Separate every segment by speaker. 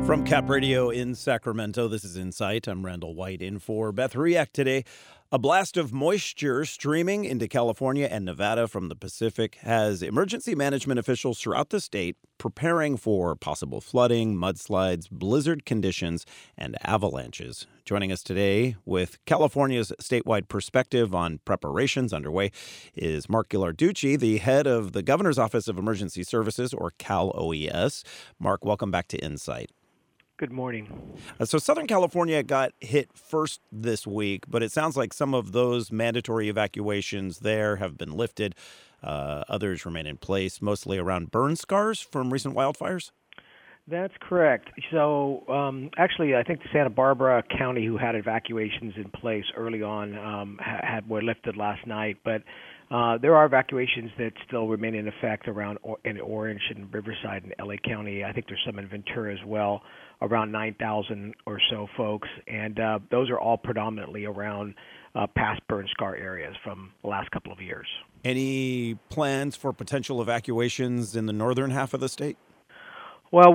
Speaker 1: From Cap Radio in Sacramento, this is Insight. I'm Randall White in for Beth Riak today. A blast of moisture streaming into California and Nevada from the Pacific has emergency management officials throughout the state preparing for possible flooding, mudslides, blizzard conditions, and avalanches. Joining us today with California's statewide perspective on preparations underway is Mark Ghilarducci, the head of the Governor's Office of Emergency Services, or Cal OES. Mark, welcome back to Insight.
Speaker 2: Good morning.
Speaker 1: So Southern California got hit first this week, but it sounds like some of those mandatory evacuations there have been lifted. Others remain in place, mostly around burn scars from recent wildfires.
Speaker 2: That's correct. So actually, I think the Santa Barbara County, who had evacuations in place early on, were lifted last night. But there are evacuations that still remain in effect around in Orange and Riverside and LA County. I think there's some in Ventura as well, around 9,000 or so folks. And those are all predominantly around past burn scar areas from the last couple of years.
Speaker 1: Any plans for potential evacuations in the northern half of the state?
Speaker 2: Well,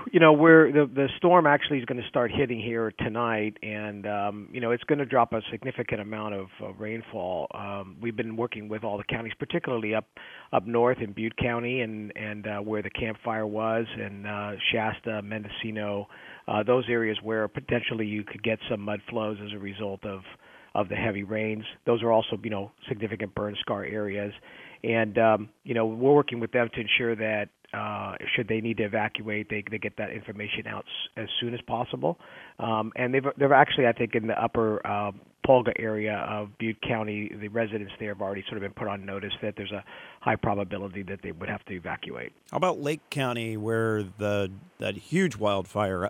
Speaker 2: the storm actually is going to start hitting here tonight, and it's going to drop a significant amount of rainfall. We've been working with all the counties, particularly up north in Butte County and where the Camp Fire was, and Shasta, Mendocino, those areas where potentially you could get some mud flows as a result of the heavy rains. Those are also significant burn scar areas, and we're working with them to ensure that should they need to evacuate, they get that information out as soon as possible. And they've actually, I think, in the upper Polga area of Butte County, the residents there have already sort of been put on notice that there's a high probability that they would have to evacuate.
Speaker 1: How about Lake County, where that huge wildfire,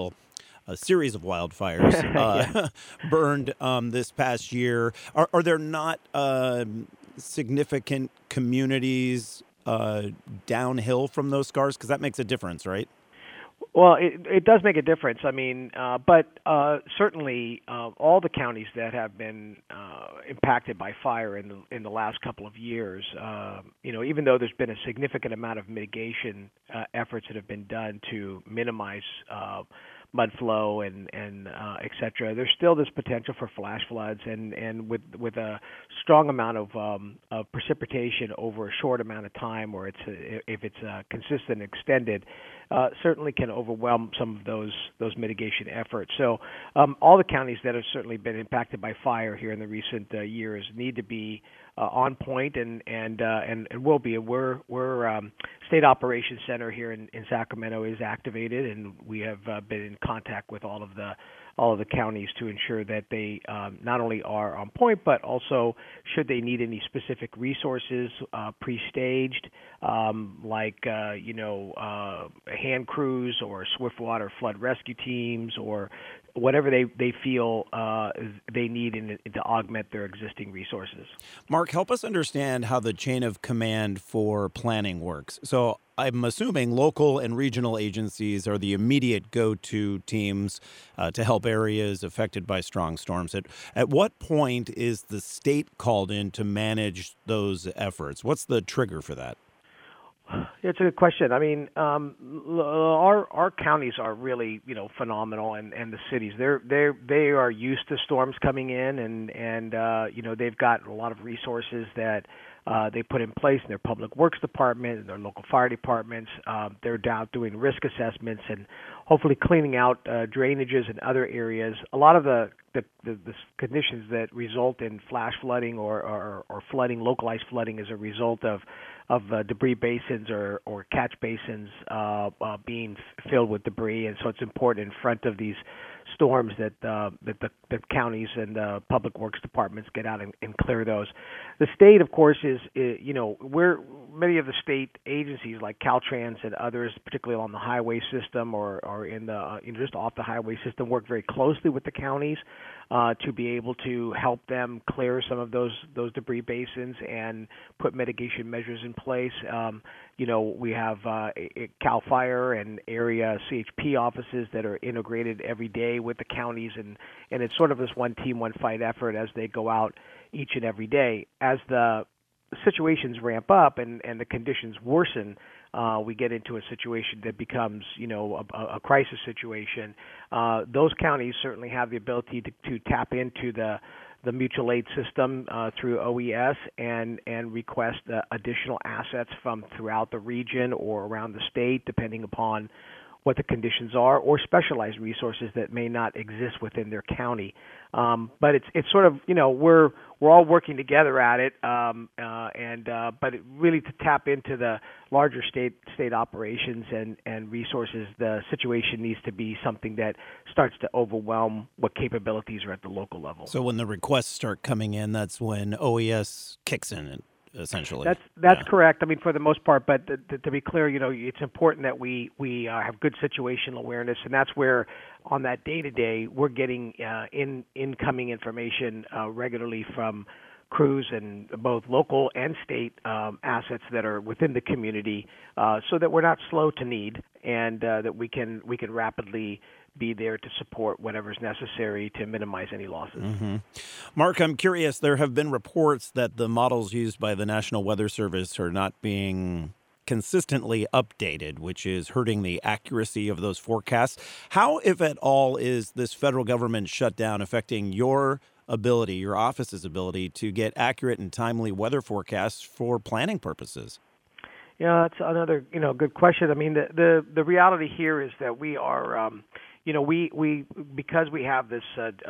Speaker 1: a series of wildfires burned this past year? Are there not significant communities downhill from those scars? Because that makes a difference, right?
Speaker 2: Well, it does make a difference. I mean, but certainly all the counties that have been impacted by fire in the last couple of years, even though there's been a significant amount of mitigation efforts that have been done to minimize mud flow and et cetera, there's still this potential for flash floods, and with a strong amount of precipitation over a short amount of time, or if it's consistent and extended, certainly can overwhelm some of those mitigation efforts. So all the counties that have certainly been impacted by fire here in the recent years need to be on point and will be. We're State Operations Center here in Sacramento is activated, and we have been in contact with all of the counties to ensure that they not only are on point, but also should they need any specific resources pre-staged, like hand crews or swiftwater flood rescue teams or whatever they feel they need to augment their existing resources.
Speaker 1: Mark, help us understand how the chain of command for planning works. So I'm assuming local and regional agencies are the immediate go-to teams to help areas affected by strong storms. At what point is the state called in to manage those efforts? What's the trigger for that?
Speaker 2: It's a good question. I mean, our counties are really, phenomenal, and the cities they are used to storms coming in, and they've got a lot of resources that they put in place in their public works department and their local fire departments. They're down doing risk assessments and hopefully cleaning out drainages in other areas. A lot of the conditions that result in flash flooding or flooding, localized flooding, as a result of debris basins or catch basins being filled with debris, and so it's important in front of these storms that the counties and the public works departments get out and clear those. The state, of course, is where many of the state agencies like Caltrans and others, particularly on the highway system or in the just off the highway system, work very closely with the counties to be able to help them clear some of those debris basins and put mitigation measures in place. We have CAL FIRE and area CHP offices that are integrated every day with the counties, and it's sort of this one team, one fight effort as they go out each and every day. As the situations ramp up and the conditions worsen, we get into a situation that becomes, a crisis situation, those counties certainly have the ability to tap into the mutual aid system through OES and request additional assets from throughout the region or around the state, depending upon what the conditions are, or specialized resources that may not exist within their county. But it's sort of, we're all working together at it, but really to tap into the larger state operations and resources, the situation needs to be something that starts to overwhelm what capabilities are at the local level.
Speaker 1: So when the requests start coming in, that's when OES kicks in, essentially.
Speaker 2: That's correct. I mean, for the most part, but to be clear, it's important that we have good situational awareness, and that's where on that day-to-day we're getting incoming information regularly from crews and both local and state assets that are within the community, so that we're not slow to need, and that we can rapidly be there to support whatever's necessary to minimize any losses.
Speaker 1: Mm-hmm. Mark, I'm curious, there have been reports that the models used by the National Weather Service are not being consistently updated, which is hurting the accuracy of those forecasts. How, if at all, is this federal government shutdown affecting your ability, your office's ability, to get accurate and timely weather forecasts for planning purposes?
Speaker 2: Yeah, that's another good question. I mean, the reality here is that we are we because we have this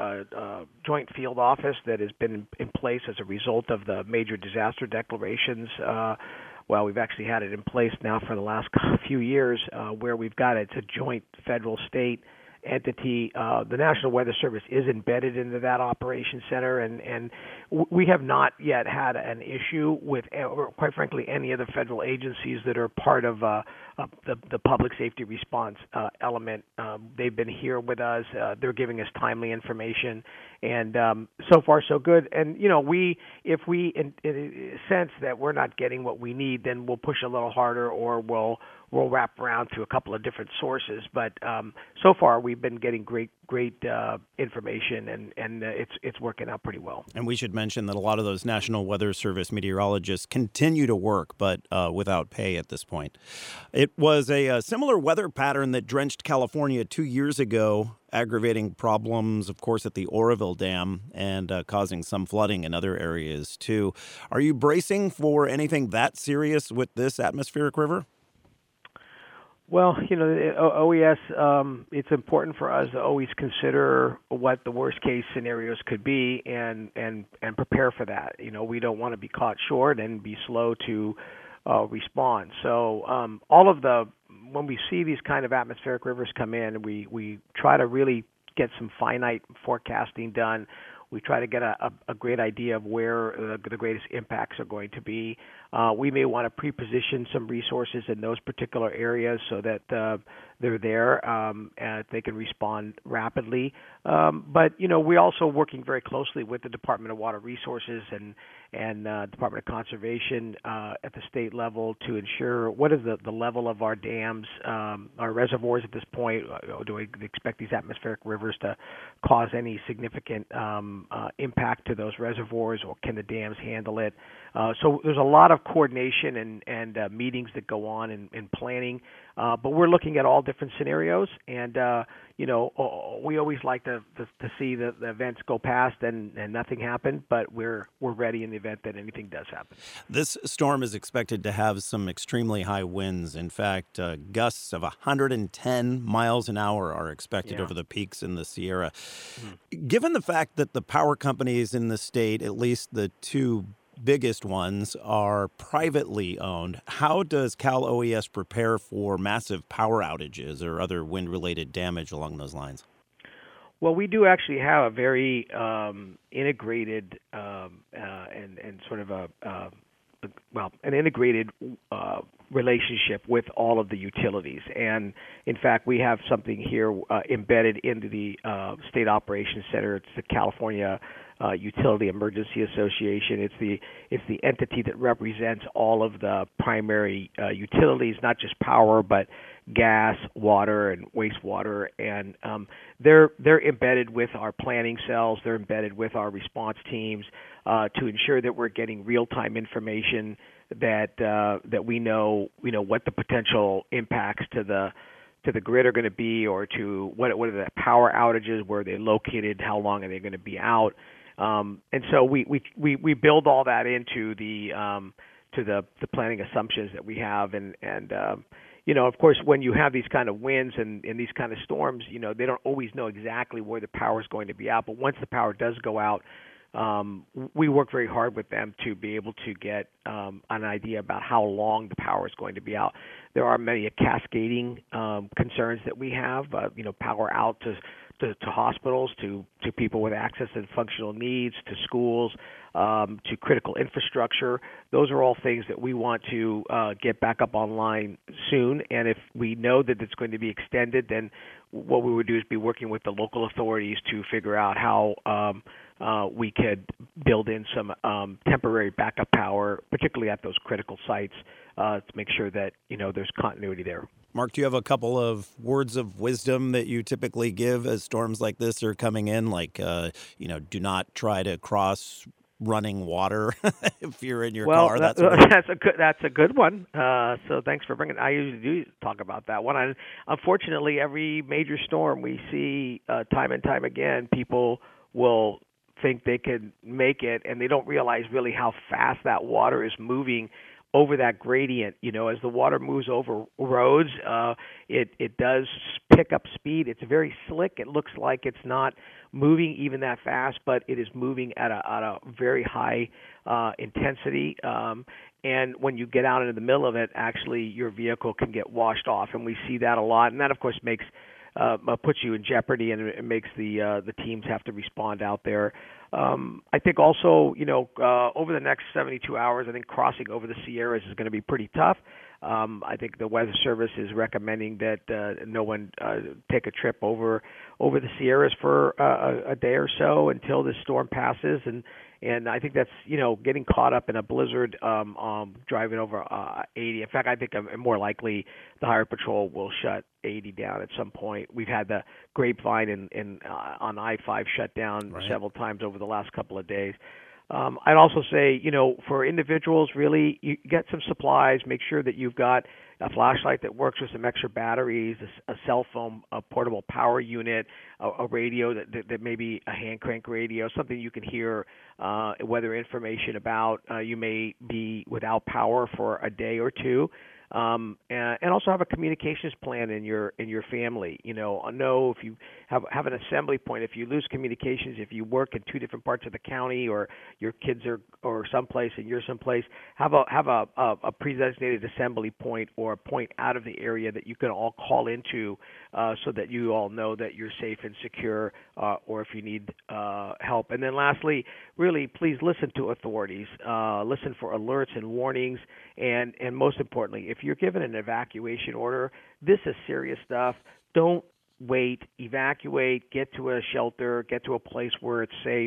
Speaker 2: joint field office that has been in place as a result of the major disaster declarations. We've actually had it in place now for the last few years, where we've got it's a joint federal state entity. The National Weather Service is embedded into that operations center, and we have not yet had an issue with, or quite frankly, any of the federal agencies that are part of the public safety response element. They've been here with us. They're giving us timely information, and so far so good. And if we sense that we're not getting what we need, then we'll push a little harder, or we'll wrap around to a couple of different sources. But so far we've been getting great information, and it's working out pretty well.
Speaker 1: And we should mention that a lot of those National Weather Service meteorologists continue to work, but without pay at this point. It was a similar weather pattern that drenched California 2 years ago, aggravating problems, of course, at the Oroville Dam and causing some flooding in other areas, too. Are you bracing for anything that serious with this atmospheric river?
Speaker 2: Well, OES, it's important for us to always consider what the worst case scenarios could be and prepare for that. We don't want to be caught short and be slow to respond. So when we see these kind of atmospheric rivers come in, we try to really get some finite forecasting done. We try to get a great idea of where the greatest impacts are going to be. We may want to pre-position some resources in those particular areas so that they're there and they can respond rapidly. But we're also working very closely with the Department of Water Resources and Department of Conservation at the state level to ensure what is the level of our dams, our reservoirs at this point. Do we expect these atmospheric rivers to cause any significant impact to those reservoirs, or can the dams handle it? So there's a lot of coordination and meetings that go on in planning, but we're looking at all different scenarios, and we always like to see the events go past and nothing happen, but we're ready in the event that anything does happen.
Speaker 1: This storm is expected to have some extremely high winds. In fact, gusts of 110 miles an hour are expected over the peaks in the Sierra. Mm-hmm. Given the fact that the power companies in the state, at least the two biggest ones, are privately owned, how does Cal OES prepare for massive power outages or other wind-related damage along those lines?
Speaker 2: Well, we do actually have a very integrated and sort of an integrated relationship with all of the utilities. And in fact, we have something here embedded into the State Operations Center. It's the California Utility Emergency Association. It's the entity that represents all of the primary utilities, not just power, but gas, water, and wastewater. And they're embedded with our planning cells. They're embedded with our response teams to ensure that we're getting real-time information that we know what the potential impacts to the grid are going to be, or to what are the power outages, where they're located, how long are they going to be out, and so we build all that into the planning assumptions that we have, and of course, when you have these kind of winds and these kind of storms, they don't always know exactly where the power is going to be out. But once the power does go out, we work very hard with them to be able to get an idea about how long the power is going to be out. There are many cascading concerns that we have, power out to hospitals, to people with access and functional needs, to schools, to critical infrastructure. Those are all things that we want to get back up online soon. And if we know that it's going to be extended, then what we would do is be working with the local authorities to figure out how we could build in some temporary backup power, particularly at those critical sites, to make sure that there's continuity there.
Speaker 1: Mark, do you have a couple of words of wisdom that you typically give as storms like this are coming in? Like, do not try to cross running water if you're in your car.
Speaker 2: That's a good one. So thanks for bringing it. I usually do talk about that one. Unfortunately, every major storm we see time and time again, people will think they can make it, and they don't realize really how fast that water is moving over that gradient. As the water moves over roads, it does pick up speed. It's very slick. It looks like it's not moving even that fast, but it is moving at a very high intensity. And when you get out into the middle of it, actually your vehicle can get washed off, and we see that a lot. And that, of course, puts you in jeopardy, and it makes the teams have to respond out there. I think also, over the next 72 hours, I think crossing over the Sierras is going to be pretty tough. I think the Weather Service is recommending that no one take a trip over the Sierras for a day or so until this storm passes, and I think that's getting caught up in a blizzard, driving over 80. In fact, I think more likely the Highway Patrol will shut 80 down at some point. We've had the Grapevine on I-5 shut down several times over the last couple of days. I'd also say, for individuals, really, you get some supplies. Make sure that you've got a flashlight that works with some extra batteries, a cell phone, a portable power unit, a radio that may be a hand crank radio, something you can hear weather information about. You may be without power for a day or two. And also have a communications plan in your family. Know if you have an assembly point, if you lose communications, if you work in two different parts of the county, or your kids are someplace and you're someplace, have a pre-designated assembly point, or a point out of the area that you can all call into, so that you all know that you're safe and secure, or if you need help. And then lastly, really, please listen to authorities. Listen for alerts and warnings, and most importantly, if you're given an evacuation order, this is serious stuff. Don't wait. Evacuate. Get to a shelter. Get to a place where it's safe.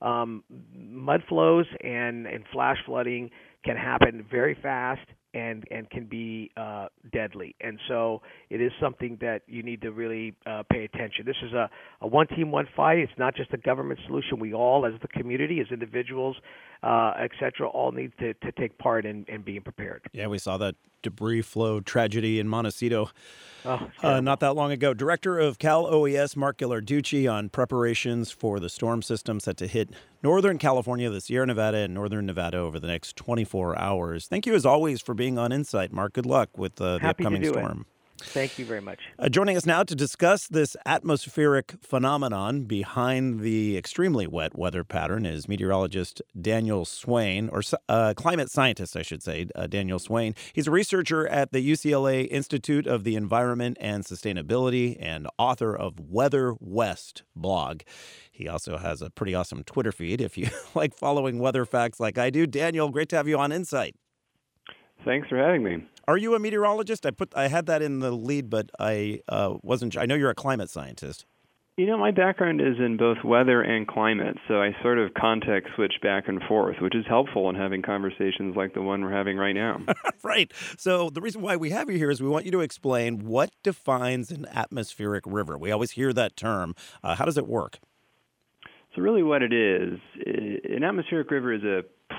Speaker 2: Mud flows and flash flooding can happen very fast and can be deadly. And so it is something that you need to really pay attention. This is a one team, one fight. It's not just a government solution. We all, as the community, as individuals, et cetera, all need to take part in being prepared.
Speaker 1: Yeah, we saw that debris flow tragedy in Montecito not that long ago. Director of Cal OES, Mark Ghilarducci, on preparations for the storm system set to hit Northern California, the Sierra Nevada, and Northern Nevada over the next 24 hours. Thank you, as always, for being on Insight, Mark. Good luck with the upcoming storm.
Speaker 2: Thank you very much.
Speaker 1: Joining us now to discuss this atmospheric phenomenon behind the extremely wet weather pattern is meteorologist Daniel Swain, or climate scientist, I should say, Daniel Swain. He's a researcher at the UCLA Institute of the Environment and Sustainability and author of Weather West blog. He also has a pretty awesome Twitter feed if you like following weather facts like I do. Daniel, great to have you on Insight.
Speaker 3: Thanks for having me.
Speaker 1: Are you a meteorologist? I had that in the lead, but I wasn't. I know you're a climate scientist.
Speaker 3: My background is in both weather and climate, so I sort of context switch back and forth, which is helpful in having conversations like the one we're having right now.
Speaker 1: Right. So the reason why we have you here is we want you to explain what defines an atmospheric river. We always hear that term. How does it work?
Speaker 3: So really what it is, an atmospheric river is a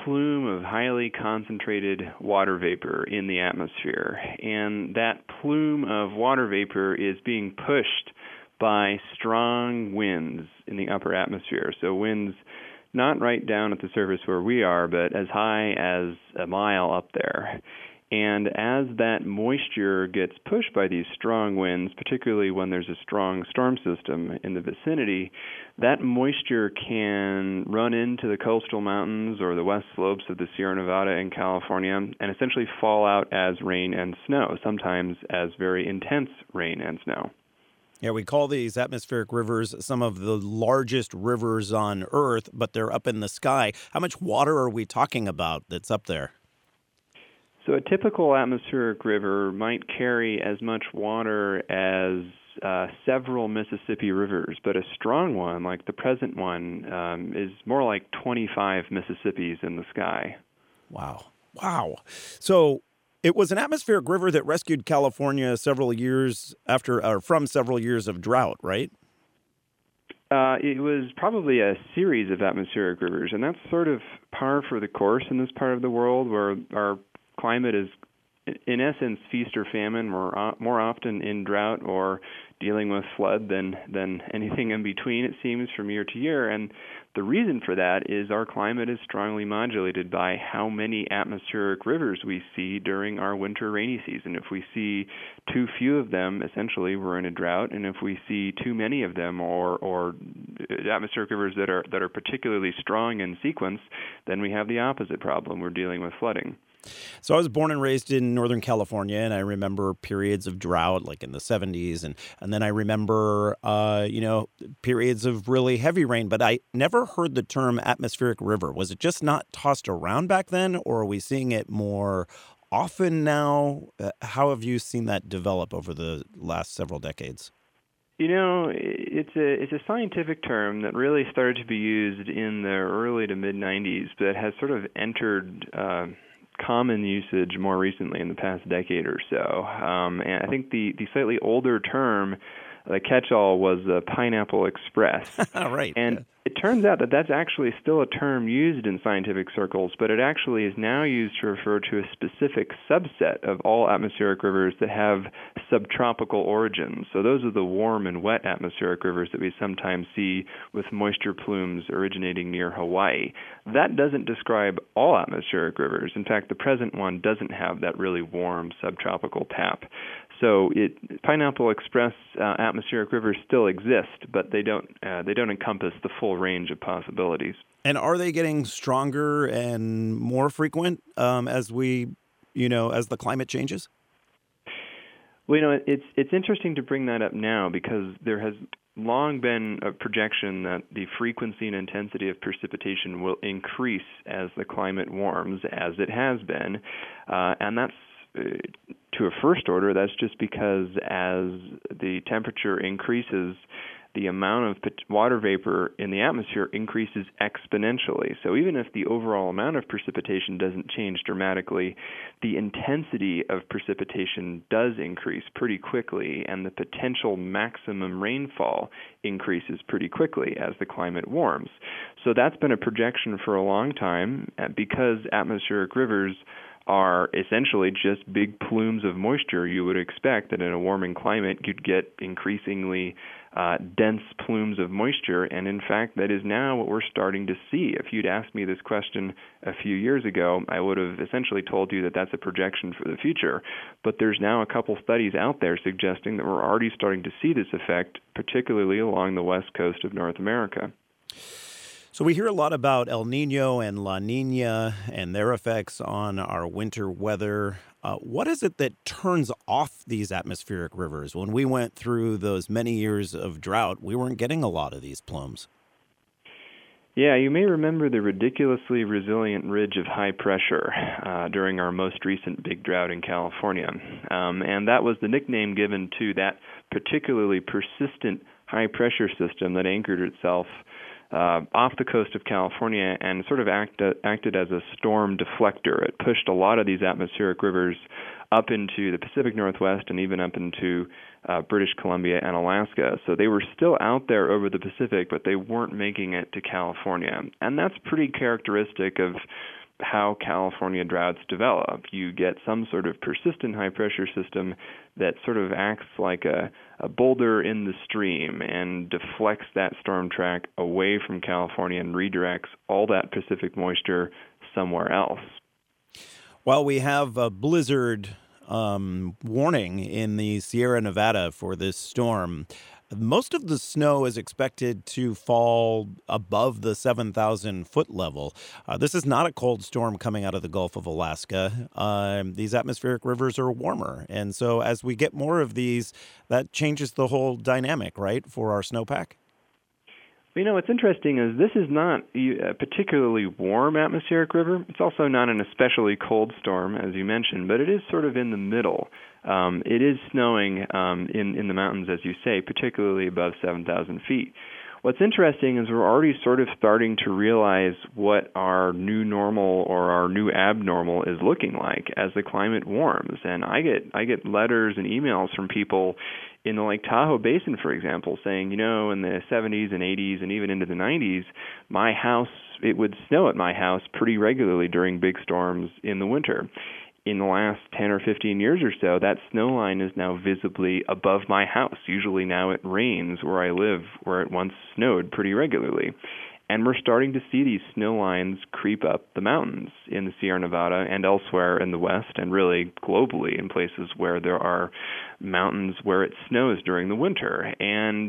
Speaker 3: plume of highly concentrated water vapor in the atmosphere. And that plume of water vapor is being pushed by strong winds in the upper atmosphere. So winds not right down at the surface where we are, but as high as a mile up there. And as that moisture gets pushed by these strong winds, particularly when there's a strong storm system in the vicinity, that moisture can run into the coastal mountains or the west slopes of the Sierra Nevada in California and essentially fall out as rain and snow, sometimes as very intense rain and snow.
Speaker 1: Yeah, we call these atmospheric rivers some of the largest rivers on Earth, but they're up in the sky. How much water are we talking about that's up there?
Speaker 3: So a typical atmospheric river might carry as much water as several Mississippi rivers, but a strong one, like the present one, is more like 25 Mississippis in the sky.
Speaker 1: Wow. Wow. So it was an atmospheric river that rescued California several years from several years of drought, right?
Speaker 3: It was probably a series of atmospheric rivers, and that's sort of par for the course in this part of the world where our climate is, in essence, feast or famine. We're more often in drought or dealing with flood than anything in between, it seems, from year to year. And the reason for that is our climate is strongly modulated by how many atmospheric rivers we see during our winter rainy season. If we see too few of them, essentially we're in a drought, and if we see too many of them or atmospheric rivers that are particularly strong in sequence, then we have the opposite problem. We're dealing with flooding.
Speaker 1: So I was born and raised in Northern California, and I remember periods of drought, like in the 70s, and then I remember, periods of really heavy rain, but I never heard the term atmospheric river. Was it just not tossed around back then, or are we seeing it more often now? How have you seen that develop over the last several decades?
Speaker 3: It's a scientific term that really started to be used in the early to mid-90s, but has sort of entered common usage more recently in the past decade or so. And I think the slightly older term, the catch-all, was Pineapple Express.
Speaker 1: Right.
Speaker 3: And it turns out that that's actually still a term used in scientific circles, but it actually is now used to refer to a specific subset of all atmospheric rivers that have subtropical origins. So those are the warm and wet atmospheric rivers that we sometimes see with moisture plumes originating near Hawaii. That doesn't describe all atmospheric rivers. In fact, the present one doesn't have that really warm subtropical tap. So Pineapple Express atmospheric rivers still exist, but they don't encompass the full range of possibilities.
Speaker 1: And are they getting stronger and more frequent as the climate changes?
Speaker 3: Well, it's interesting to bring that up now because there has long been a projection that the frequency and intensity of precipitation will increase as the climate warms, as it has been, and that's to a first order. That's just because as the temperature increases, the amount of water vapor in the atmosphere increases exponentially. So even if the overall amount of precipitation doesn't change dramatically, the intensity of precipitation does increase pretty quickly, and the potential maximum rainfall increases pretty quickly as the climate warms. So that's been a projection for a long time because atmospheric rivers are essentially just big plumes of moisture. You would expect that in a warming climate you'd get increasingly dense plumes of moisture, and in fact that is now what we're starting to see. If you'd asked me this question a few years ago, I would have essentially told you that that's a projection for the future, but there's now a couple studies out there suggesting that we're already starting to see this effect, particularly along the west coast of North America.
Speaker 1: So we hear a lot about El Nino and La Nina and their effects on our winter weather. What is it that turns off these atmospheric rivers? When we went through those many years of drought, we weren't getting a lot of these plumes.
Speaker 3: Yeah, you may remember the ridiculously resilient ridge of high pressure during our most recent big drought in California. And that was the nickname given to that particularly persistent high pressure system that anchored itself off the coast of California and sort of acted as a storm deflector. It pushed a lot of these atmospheric rivers up into the Pacific Northwest and even up into British Columbia and Alaska. So they were still out there over the Pacific, but they weren't making it to California. And that's pretty characteristic of how California droughts develop. You get some sort of persistent high-pressure system that sort of acts like a boulder in the stream and deflects that storm track away from California and redirects all that Pacific moisture somewhere else.
Speaker 1: Well, we have a blizzard warning in the Sierra Nevada for this storm. Most of the snow is expected to fall above the 7,000-foot level. This is not a cold storm coming out of the Gulf of Alaska. These atmospheric rivers are warmer. And so as we get more of these, that changes the whole dynamic, right, for our snowpack?
Speaker 3: What's interesting is this is not a particularly warm atmospheric river. It's also not an especially cold storm, as you mentioned, but it is sort of in the middle. It is snowing in the mountains, as you say, particularly above 7,000 feet. What's interesting is we're already sort of starting to realize what our new normal or our new abnormal is looking like as the climate warms. And I get letters and emails from people in the Lake Tahoe Basin, for example, saying, in the 70s and 80s and even into the 90s, it would snow at my house pretty regularly during big storms in the winter. In the last 10 or 15 years or so, that snow line is now visibly above my house. Usually now it rains where I live, where it once snowed pretty regularly. And we're starting to see these snow lines creep up the mountains in the Sierra Nevada and elsewhere in the West, and really globally in places where there are mountains where it snows during the winter. And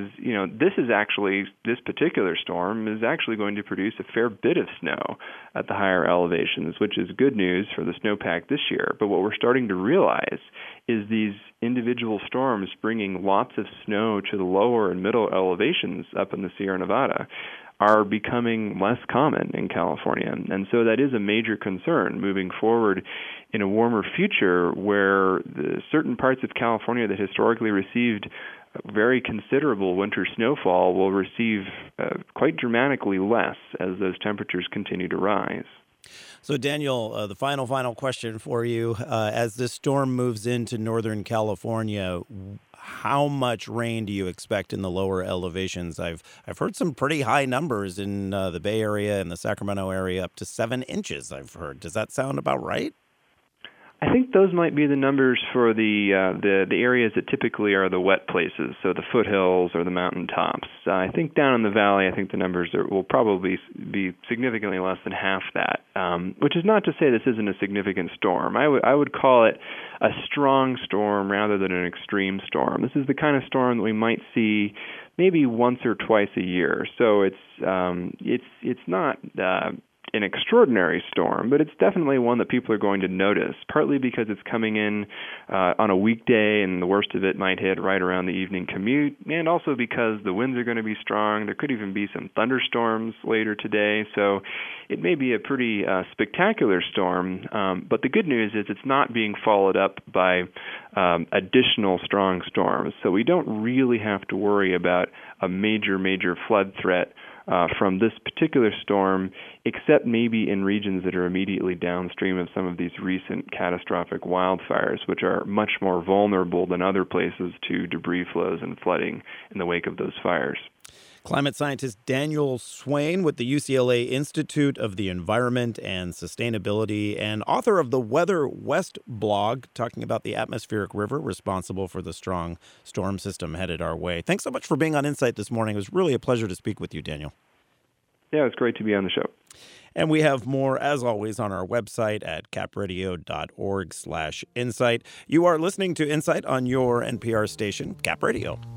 Speaker 3: this particular storm is actually going to produce a fair bit of snow at the higher elevations, which is good news for the snowpack this year. But what we're starting to realize is these individual storms bringing lots of snow to the lower and middle elevations up in the Sierra Nevada are becoming less common in California. And so that is a major concern moving forward in a warmer future where the certain parts of California that historically received very considerable winter snowfall will receive quite dramatically less as those temperatures continue to rise.
Speaker 1: So, Daniel, the final question for you. As this storm moves into Northern California, how much rain do you expect in the lower elevations? I've heard some pretty high numbers in the Bay Area and the Sacramento area, up to 7 inches, I've heard. Does that sound about right?
Speaker 3: I think those might be the numbers for the areas that typically are the wet places, so the foothills or the mountaintops. I think down in the valley, I think the numbers will probably be significantly less than half that, which is not to say this isn't a significant storm. I would call it a strong storm rather than an extreme storm. This is the kind of storm that we might see maybe once or twice a year. So it's not an extraordinary storm, but it's definitely one that people are going to notice, partly because it's coming in on a weekday and the worst of it might hit right around the evening commute, and also because the winds are going to be strong. There could even be some thunderstorms later today, so it may be a pretty spectacular storm, but the good news is it's not being followed up by additional strong storms, so we don't really have to worry about a major flood threat from this particular storm, except maybe in regions that are immediately downstream of some of these recent catastrophic wildfires, which are much more vulnerable than other places to debris flows and flooding in the wake of those fires.
Speaker 1: Climate scientist Daniel Swain with the UCLA Institute of the Environment and Sustainability and author of the Weather West blog, talking about the atmospheric river responsible for the strong storm system headed our way. Thanks so much for being on Insight this morning. It was really a pleasure to speak with you, Daniel.
Speaker 3: Yeah, it's great to be on the show.
Speaker 1: And we have more, as always, on our website at capradio.org/insight. You are listening to Insight on your NPR station, Cap Radio.